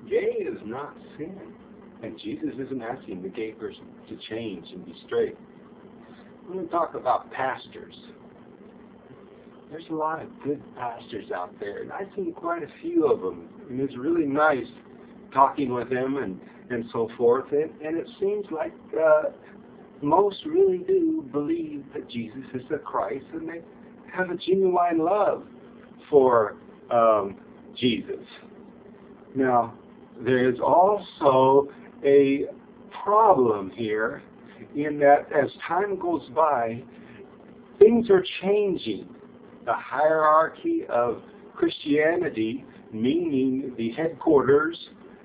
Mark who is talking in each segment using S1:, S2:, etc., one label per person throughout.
S1: Gay is not sin. And Jesus isn't asking the gay person to change and be straight. We're going to talk about pastors. There's a lot of good pastors out there, and I've seen quite a few of them. And it's really nice talking with them and so forth. And it seems like most really do believe that Jesus is the Christ, and they have a genuine love for Jesus. Now, there's also a problem here in that as time goes by, things are changing. The hierarchy of Christianity, meaning the headquarters,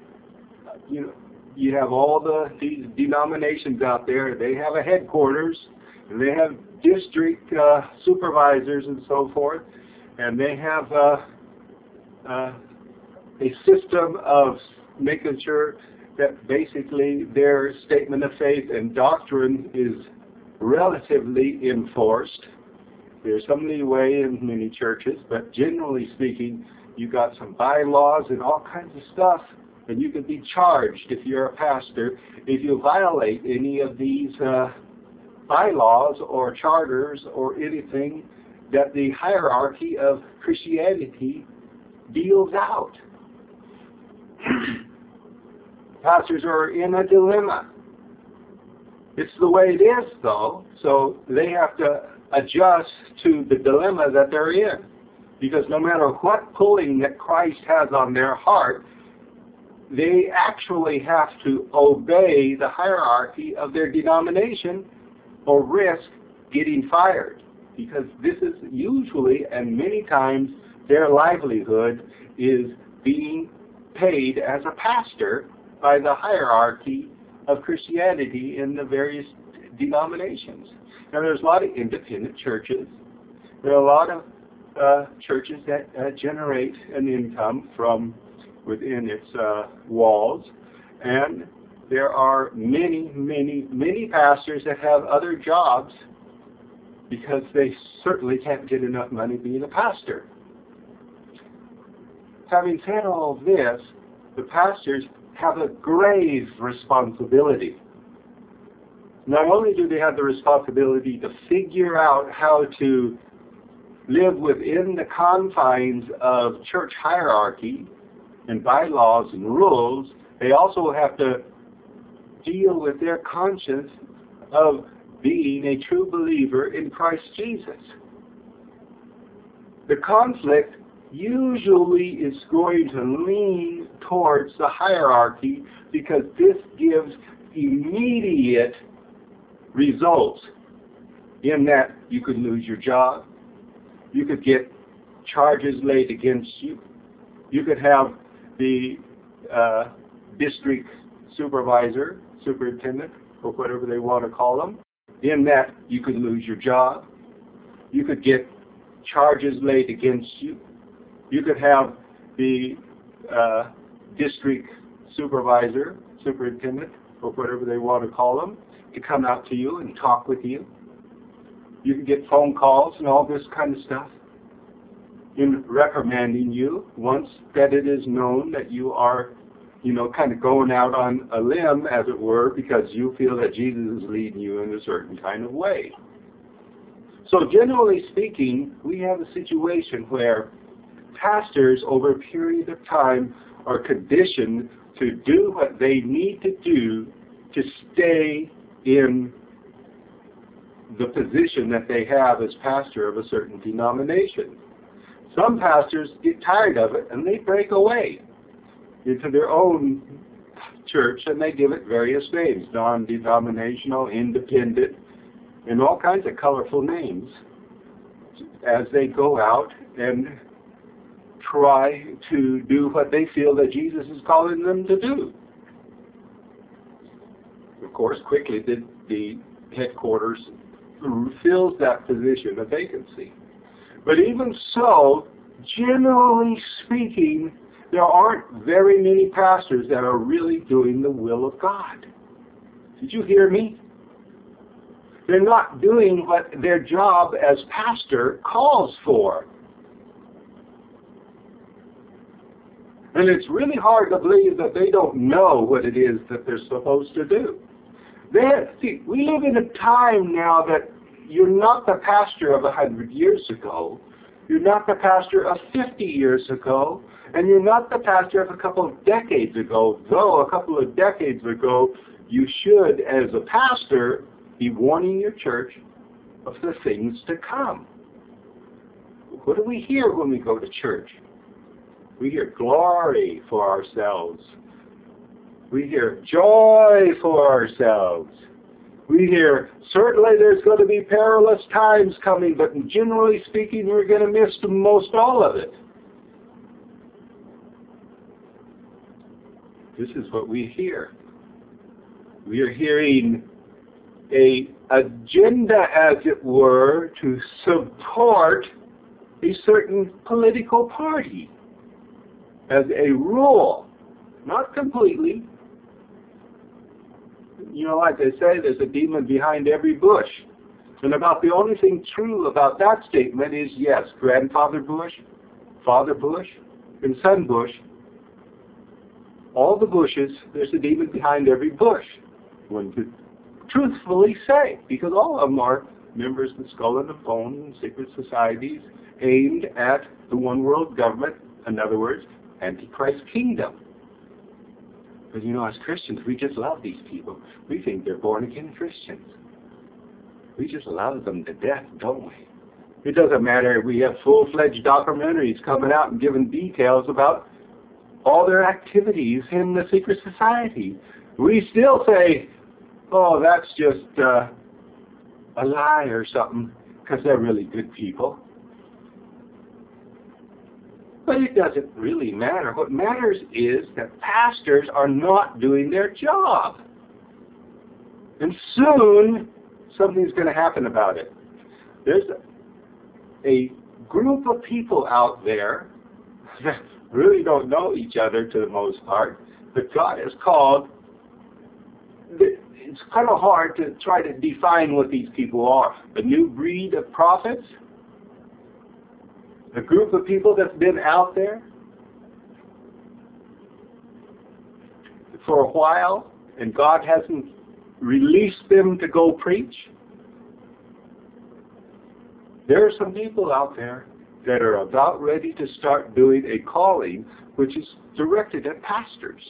S1: you have all these denominations out there. They have a headquarters, and they have district supervisors and so forth, and they have a system of making sure that basically their statement of faith and doctrine is relatively enforced. There's some leeway in many churches, but generally speaking, you got some bylaws and all kinds of stuff, and you can be charged if you're a pastor if you violate any of these bylaws or charters or anything that the hierarchy of Christianity deals out. Pastors are in a dilemma. It's the way it is, though, so they have to adjust to the dilemma that they're in. Because no matter what pulling that Christ has on their heart, they actually have to obey the hierarchy of their denomination or risk getting fired. Because this is usually, and many times, their livelihood is being paid as a pastor by the hierarchy of Christianity in the various denominations. Now, there's a lot of independent churches. There are a lot of churches that generate an income from within its walls. And there are many, many, many pastors that have other jobs because they certainly can't get enough money being a pastor. Having said all of this, the pastors have a grave responsibility. Not only do they have the responsibility to figure out how to live within the confines of church hierarchy and bylaws and rules, they also have to deal with their conscience of being a true believer in Christ Jesus. The conflict usually is going to lean towards the hierarchy because this gives immediate results in that you could lose your job, you could get charges laid against you, you could have the district supervisor, superintendent, or whatever they want to call them, in that you could lose your job, you could get charges laid against you, you could have the district supervisor, superintendent, or whatever they want to call them, to come out to you and talk with you. You can get phone calls and all this kind of stuff in reprimanding you once that it is known that you are, kind of going out on a limb, as it were, because you feel that Jesus is leading you in a certain kind of way. So generally speaking, we have a situation where pastors over a period of time are conditioned to do what they need to do to stay in the position that they have as pastor of a certain denomination. Some pastors get tired of it and they break away into their own church and they give it various names, non-denominational, independent, and all kinds of colorful names as they go out and try to do what they feel that Jesus is calling them to do. Of course, quickly the headquarters fills that position, a vacancy. But even so, generally speaking, there aren't very many pastors that are really doing the will of God. Did you hear me? They're not doing what their job as pastor calls for. And it's really hard to believe that they don't know what it is that they're supposed to do. See, we live in a time now that you're not the pastor of 100 years ago. You're not the pastor of 50 years ago. And you're not the pastor of a couple of decades ago. Though a couple of decades ago, you should, as a pastor, be warning your church of the things to come. What do we hear when we go to church? We hear glory for ourselves. We hear joy for ourselves. We hear, certainly there's going to be perilous times coming, but generally speaking, we're going to miss most all of it. This is what we hear. We are hearing an agenda, as it were, to support a certain political party as a rule. Not completely. You know, like they say, there's a demon behind every bush. And about the only thing true about that statement is, yes, Grandfather Bush, Father Bush, and Son Bush, all the bushes, there's a demon behind every bush. One could truthfully say, because all of them are members of the Skull and the Bone and secret societies aimed at the one world government, in other words, Antichrist kingdom. But you know, as Christians, we just love these people. We think they're born-again Christians. We just love them to death, don't we? It doesn't matter if we have full-fledged documentaries coming out and giving details about all their activities in the secret society. We still say, oh, that's just a lie or something, because they're really good people. But it doesn't really matter. What matters is that pastors are not doing their job. And soon, something's going to happen about it. There's a group of people out there that really don't know each other to the most part, but God has called. It's kind of hard to try to define what these people are. A new breed of prophets? A group of people that's been out there for a while and God hasn't released them to go preach? There are some people out there that are about ready to start doing a calling which is directed at pastors.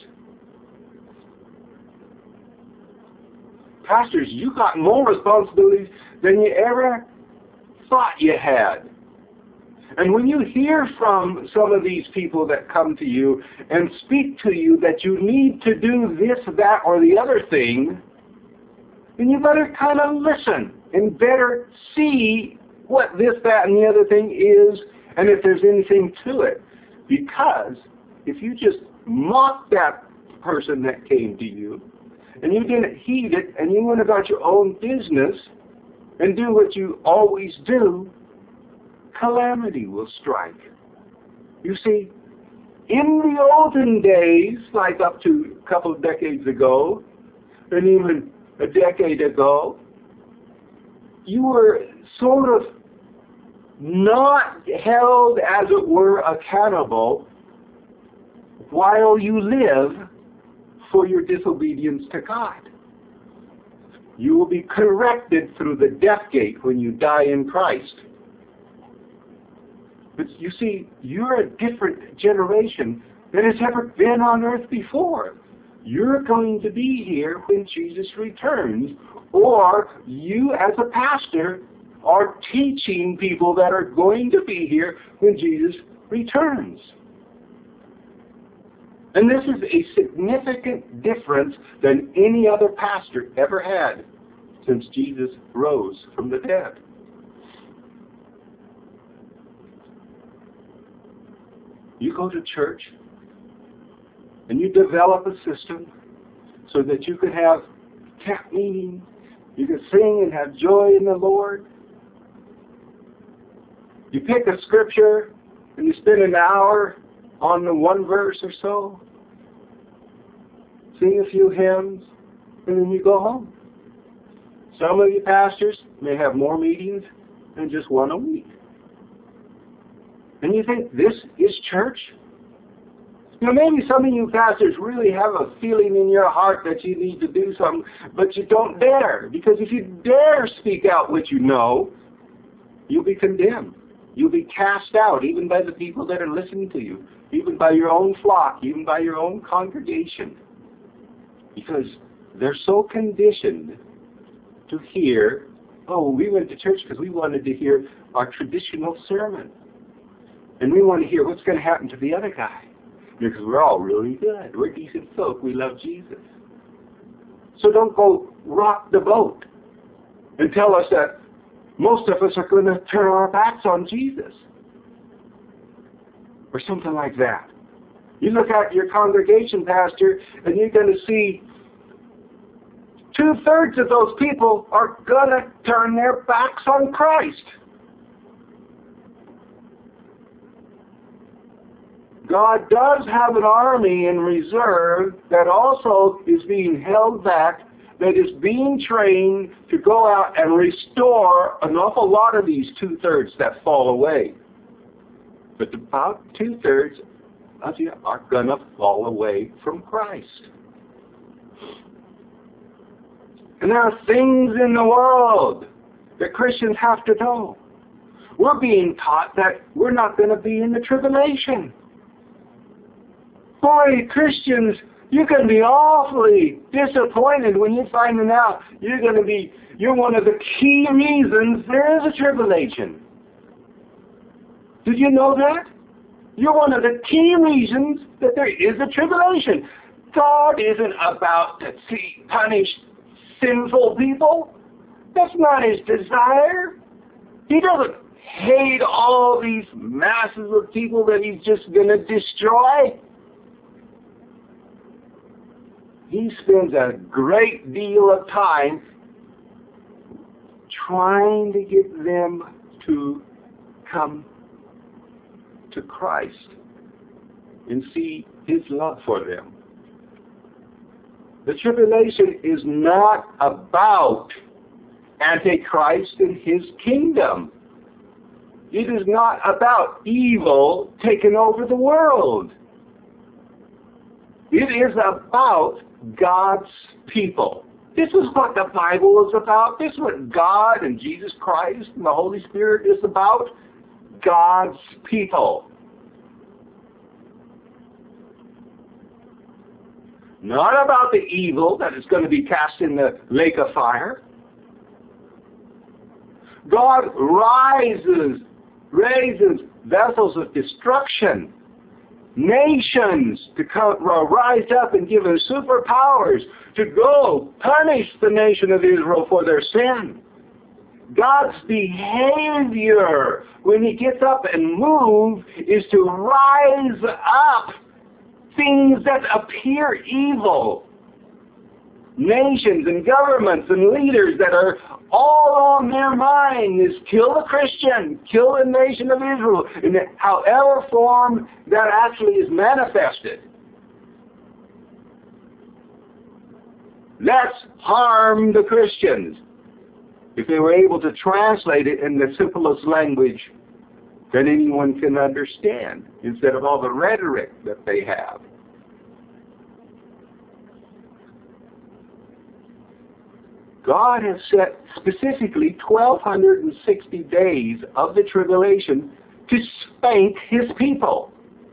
S1: Pastors, you got more responsibilities than you ever thought you had. And when you hear from some of these people that come to you and speak to you that you need to do this, that, or the other thing, then you better kind of listen and better see what this, that, and the other thing is, and if there's anything to it. Because if you just mock that person that came to you, and you didn't heed it, and you went about your own business, and do what you always do, calamity will strike. You see, in the olden days, like up to a couple of decades ago, and even a decade ago, you were sort of not held, as it were, accountable while you live for your disobedience to God. You will be corrected through the death gate when you die in Christ. But you see, you're a different generation than has ever been on earth before. You're going to be here when Jesus returns, or you as a pastor are teaching people that are going to be here when Jesus returns. And this is a significant difference than any other pastor ever had since Jesus rose from the dead. You go to church and you develop a system so that you could have camp meetings, you could sing and have joy in the Lord. You pick a scripture and you spend an hour on the one verse or so, sing a few hymns, and then you go home. Some of you pastors may have more meetings than just one a week. And you think this is church? Maybe some of you pastors really have a feeling in your heart that you need to do something, but you don't dare. Because if you dare speak out what you know, you'll be condemned. You'll be cast out, even by the people that are listening to you, even by your own flock, even by your own congregation. Because they're so conditioned to hear, oh, we went to church because we wanted to hear our traditional sermon. And we want to hear what's going to happen to the other guy. Because we're all really good. We're decent folk. We love Jesus. So don't go rock the boat and tell us that most of us are going to turn our backs on Jesus. Or something like that. You look at your congregation, pastor, and you're going to see 2/3 of those people are going to turn their backs on Christ. God does have an army in reserve that also is being held back, that is being trained to go out and restore an awful lot of these 2/3 that fall away. But about 2/3 of you are going to fall away from Christ. And there are things in the world that Christians have to know. We're being taught that we're not going to be in the tribulation. Boy, Christians, you're going to be awfully disappointed when you find out you're one of the key reasons there is a tribulation. Did you know that? You're one of the key reasons that there is a tribulation. God isn't about to punish sinful people. That's not His desire. He doesn't hate all these masses of people that He's just going to destroy. He spends a great deal of time trying to get them to come to Christ and see His love for them. The tribulation is not about Antichrist and his kingdom. It is not about evil taking over the world. It is about God's people. This is what the Bible is about. This is what God and Jesus Christ and the Holy Spirit is about. God's people. Not about the evil that is going to be cast in the lake of fire. God raises vessels of destruction, nations to rise up and give them superpowers to go punish the nation of Israel for their sin. God's behavior when He gets up and moves is to rise up things that appear evil. Nations and governments and leaders that are all on their mind is kill the Christian, kill the nation of Israel, in however form that actually is manifested. Let's harm the Christians. If they were able to translate it in the simplest language that anyone can understand, instead of all the rhetoric that they have. God has set specifically 1,260 days of the tribulation to spank His people.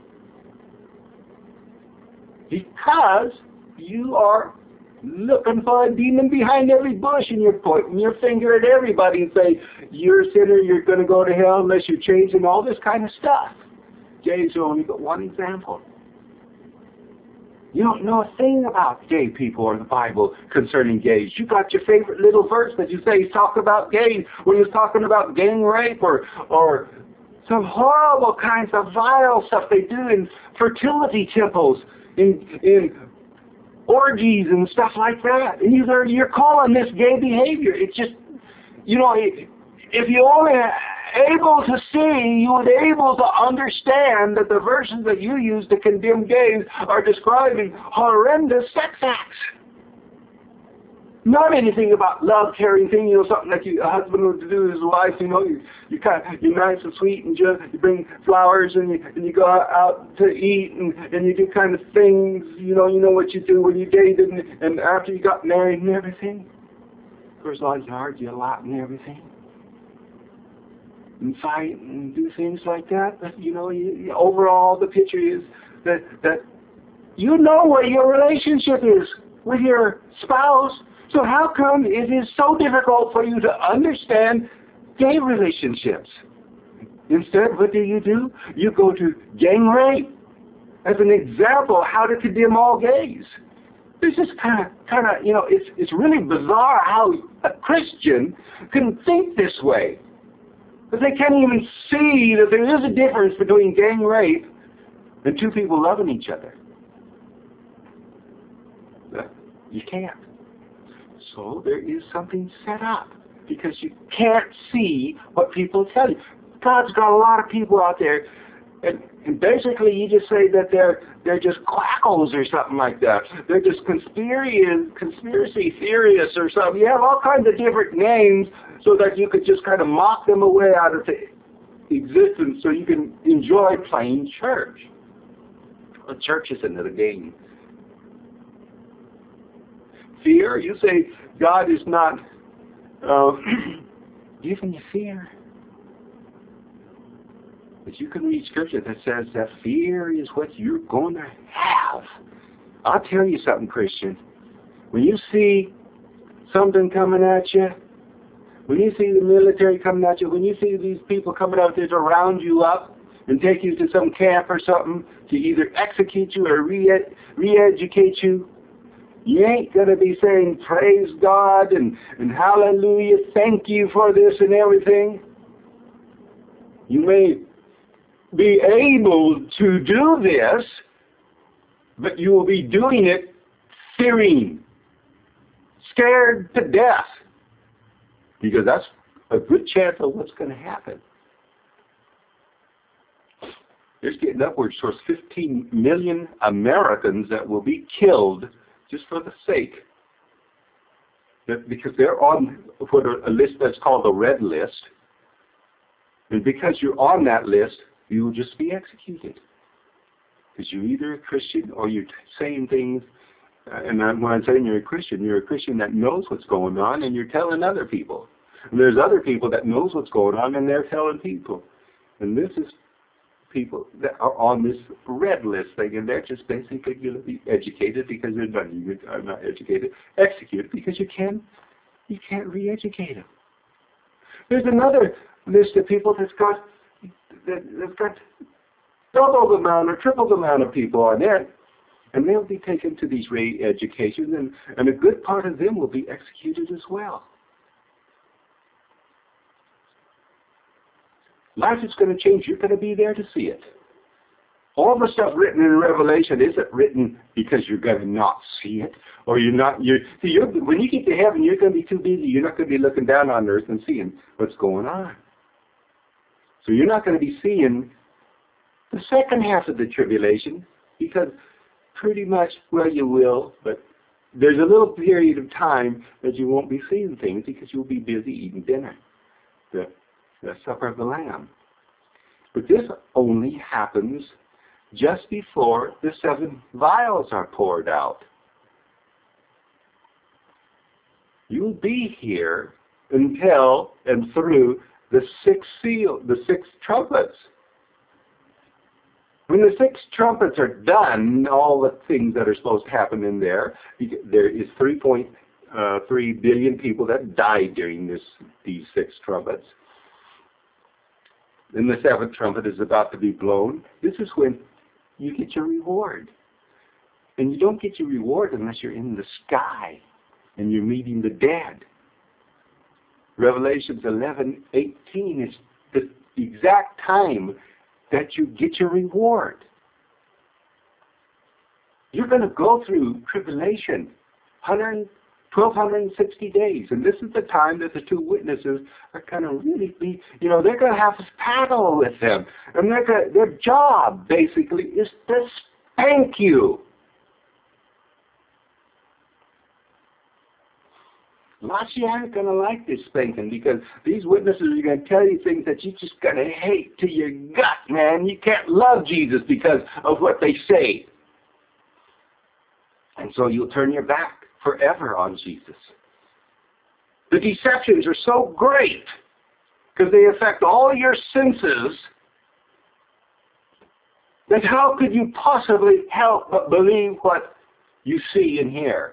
S1: Because you are looking for a demon behind every bush and you're pointing your finger at everybody and say, you're a sinner, you're going to go to hell unless you change and all this kind of stuff. Gays are only but one example. You don't know a thing about gay people or the Bible concerning gays. You got your favorite little verse that you say talk about gays when you're talking about gang rape or some horrible kinds of vile stuff they do in fertility temples, in orgies and stuff like that. And you're calling this gay behavior. It's just, if you only able to see, you would be able to understand that the verses that you use to condemn gays are describing horrendous sex acts. Not anything about love, caring thing, something that a husband would do to his wife, you're nice and sweet and you bring flowers and you go out to eat and you do kind of things, you know what you do when you dated and after you got married and everything. Of course, lives argue a lot and everything. And fight and do things like that, but overall the picture is that you know what your relationship is with your spouse. So how come it is so difficult for you to understand gay relationships? Instead, what do? You go to gang rape as an example how to condemn all gays. It's just kind of, it's really bizarre how a Christian can think this way. But they can't even see that there is a difference between gang rape and two people loving each other. You can't. So there is something set up because you can't see what people tell you. God's got a lot of people out there, and basically you just say that they're just quackos or something like that. They're just conspiracy theorists or something. You have all kinds of different names so that you could just kind of mock them away out of existence so you can enjoy playing church. Well, church isn't a game. Fear, you say God is not giving you fear. But you can read scripture that says that fear is what you're going to have. I'll tell you something, Christian. When you see something coming at you, when you see the military coming at you, when you see these people coming out there to round you up and take you to some camp or something to either execute you or re-educate you, you ain't going to be saying, praise God and hallelujah, thank you for this and everything. You may be able to do this, but you will be doing it fearing, scared to death, because that's a good chance of what's going to happen. There's getting upwards towards 15 million Americans that will be killed just for the sake, because they're on a list that's called the red list, and because you're on that list, you will just be executed. Because you're either a Christian or you're saying things, and when I'm saying you're a Christian that knows what's going on, and you're telling other people. And there's other people that knows what's going on, and they're telling people. And this is people that are on this red list thing, and they're just basically going to be educated because they're not educated, executed because you can't re-educate them. There's another list of people that's got double the amount or triple the amount of people on there, and they'll be taken to these re-educations, and a good part of them will be executed as well. Life is going to change. You're going to be there to see it. All the stuff written in Revelation isn't written because you're going to not see it, or when you get to heaven, you're going to be too busy. You're not going to be looking down on earth and seeing what's going on. So you're not going to be seeing the second half of the tribulation, because pretty much, well, you will, but there's a little period of time that you won't be seeing things because you'll be busy eating dinner. The supper of the Lamb. But this only happens just before the 7 vials are poured out. You'll be here until and through the 6 trumpets. When the 6 trumpets are done, all the things that are supposed to happen in there is 3.3 billion people that died during these 6 trumpets. Then the 7th trumpet is about to be blown. This is when you get your reward. And you don't get your reward unless you're in the sky and you're meeting the dead. Revelations 11:18 is the exact time that you get your reward. You're going to go through tribulation, 1,260 days. And this is the time that the 2 witnesses are going to really be, they're going to have to paddle with them. And their job, basically, is to spank you. you aren't going to like this spanking because these witnesses are going to tell you things that you're just going to hate to your gut, man. You can't love Jesus because of what they say. And so you'll turn your back forever on Jesus. The deceptions are so great because they affect all your senses that how could you possibly help but believe what you see and hear?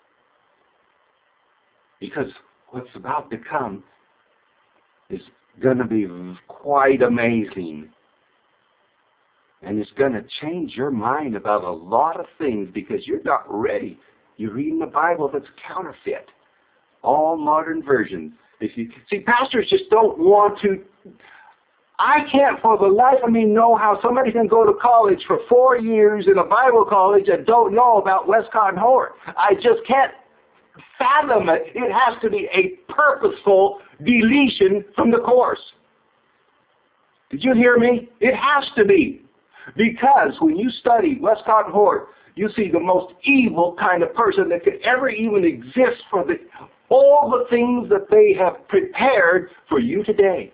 S1: Because what's about to come is going to be quite amazing. And it's going to change your mind about a lot of things because you're not ready. You're reading the Bible that's counterfeit. All modern versions. See, pastors just don't want to. I can't for the life of me know how somebody can go to college for 4 years in a Bible college and don't know about Westcott and Hort. I just can't fathom it. It has to be a purposeful deletion from the course. Did you hear me? It has to be. Because when you study Westcott and Hort, you see the most evil kind of person that could ever even exist for all the things that they have prepared for you today.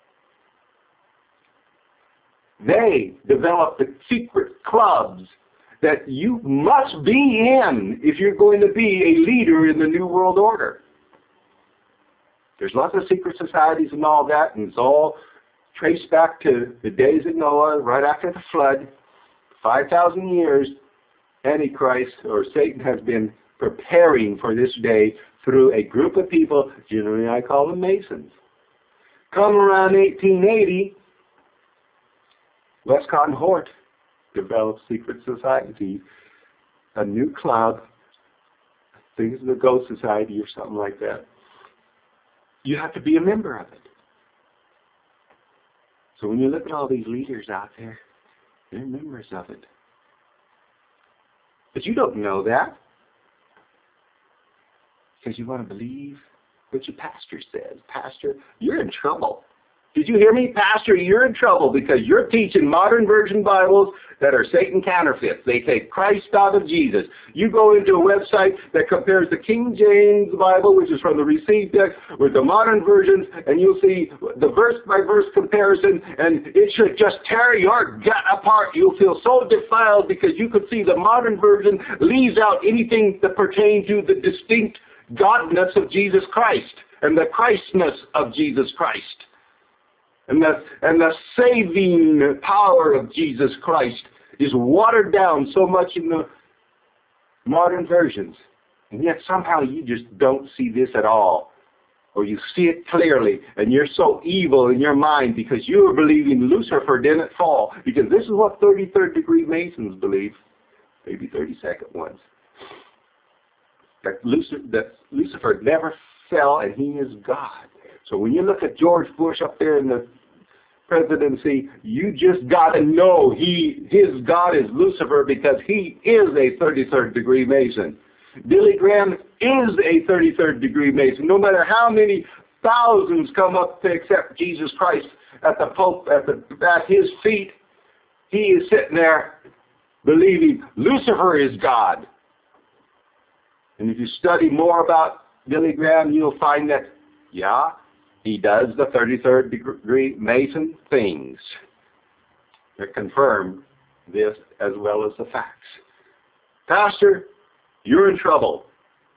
S1: They developed the secret clubs that you must be in if you're going to be a leader in the New World Order. There's lots of secret societies and all that, and it's all traced back to the days of Noah, right after the flood. 5,000 years, Antichrist, or Satan, has been preparing for this day through a group of people, generally I call them Masons. Come around 1880, Westcott and Hort developed secret societies, a new club, I think it's the Ghost Society or something like that. You have to be a member of it. So when you look at all these leaders out there, they're members of it. But you don't know that because you want to believe what your pastor says. Pastor, you're in trouble. Did you hear me? Pastor, you're in trouble because you're teaching modern version Bibles that are Satan counterfeits. They take Christ out of Jesus. You go into a website that compares the King James Bible, which is from the received text, with the modern versions, and you'll see the verse-by-verse comparison, and it should just tear your gut apart. You'll feel so defiled because you could see the modern version leaves out anything that pertains to the distinct godness of Jesus Christ and the Christness of Jesus Christ. And the saving power of Jesus Christ is watered down so much in the modern versions. And yet somehow you just don't see this at all. Or you see it clearly, and you're so evil in your mind because you are believing Lucifer didn't fall. Because this is what 33rd degree Masons believe. Maybe 32nd ones. That Lucifer never fell and he is God. So when you look at George Bush up there in the presidency, you just got to know his God is Lucifer because he is a 33rd degree Mason. Billy Graham is a 33rd degree Mason. No matter how many thousands come up to accept Jesus Christ at the Pope at his feet, he is sitting there believing Lucifer is God. And if you study more about Billy Graham, you'll find that, yeah, he does the 33rd degree Mason things that confirm this as well as the facts. Pastor, you're in trouble.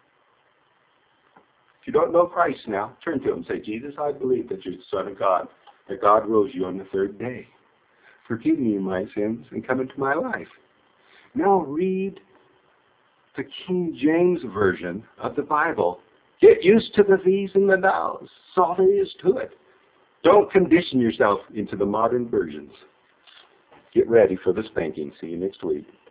S1: If you don't know Christ now, turn to him and say, Jesus, I believe that you're the Son of God, that God rose you on the third day. Forgive me my sins and come into my life. Now read the King James Version of the Bible. Get used to the these and the nows. That's all there is to it. Don't condition yourself into the modern versions. Get ready for the spanking. See you next week.